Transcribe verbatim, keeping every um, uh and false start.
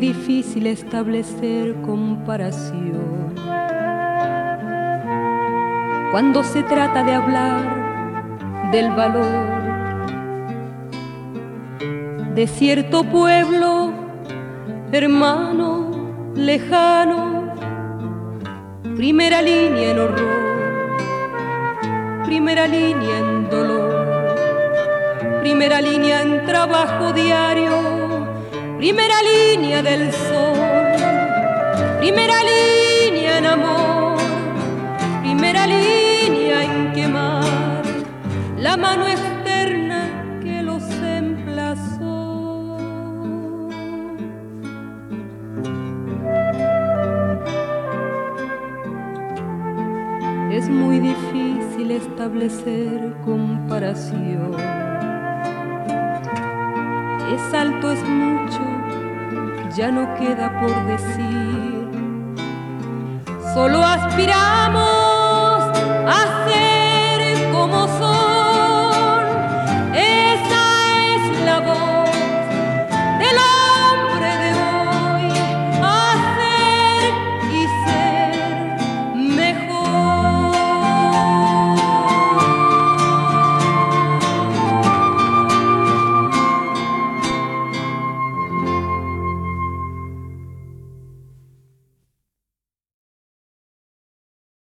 difícil establecer comparación cuando se trata de hablar del valor de cierto pueblo hermano lejano, primera línea en horror, primera línea en dolor, primera línea en trabajo diario, primera línea del sol, primera línea en amor, primera línea en quemar la mano externa que los emplazó. Es muy difícil establecer comparación. Es alto, es mucho, ya no queda por decir. Solo aspiramos a ser como somos.